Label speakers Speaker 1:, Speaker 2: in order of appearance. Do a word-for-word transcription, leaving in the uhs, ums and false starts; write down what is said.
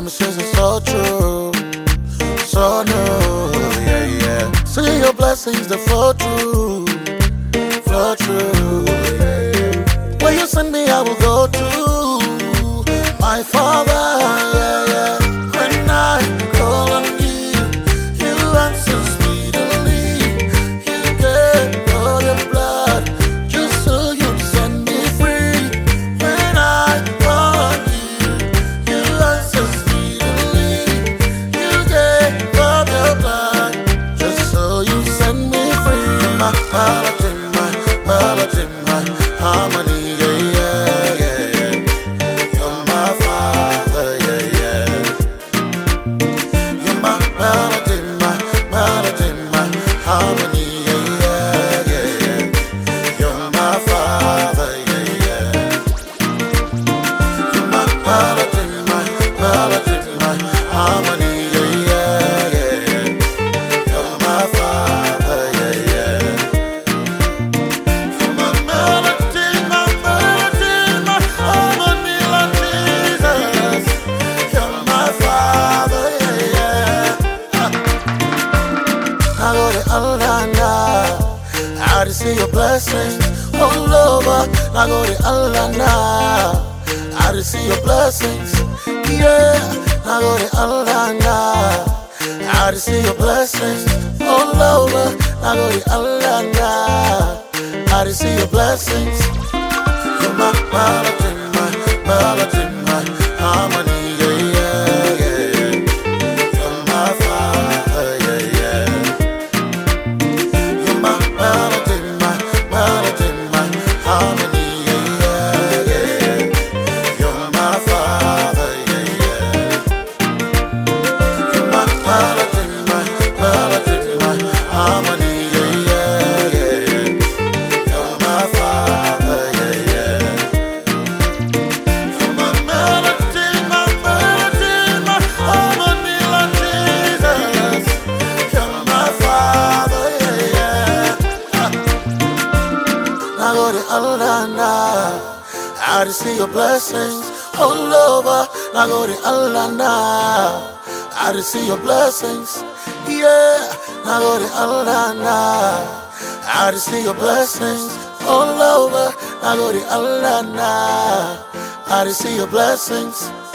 Speaker 1: promises are so true, so new, yeah, yeah. See your blessings that flow through, flow through, yeah, yeah. Where you send me, I will go to, my Father, yeah, yeah. When I call on you, you answer speedily. You gave all your blood just so you'd set me free. When I call on you, you answer speedily. You gave all your blood just so you set me free. My melody, my melody, my harmony, yeah, yeah, yeah, yeah. You're my Father, yeah, yeah. You're my melody, my melody, my harmony, yeah, yeah, yeah, yeah. You're my Father, yeah, yeah. You're my melody, my melody, my harmony, yeah, yeah, yeah, yeah. You're my Father, yeah, yeah. You're my melody, my melody, my harmony, Lord Jesus. You're my Father, yeah, yeah. I go to Allah now. I to see your blessings all over. I go to Allah now. I to see your blessings, yeah. I go to Allah now. I to see your blessings all over. I go to Allah now. I to see your blessings. You're my melody, my melody, my harmony, yeah, yeah, yeah, yeah. You're my Father, yeah, yeah. You're my melody, my melody, my harmony, yeah, yeah, yeah, yeah. You're my Father, yeah, yeah. You're my melody, my melody, my harmony, yeah, yeah, yeah, yeah. You're my Father, yeah, yeah. You're my melody, my melody, my harmony, Lord Jesus. You're my Father, yeah, yeah. I go to Allah now. I to see your blessings all over. I go to Allah now. I to see your blessings, yeah. I go to Allah now. I to see your blessings all over. I go to Allah now. I to see your blessings.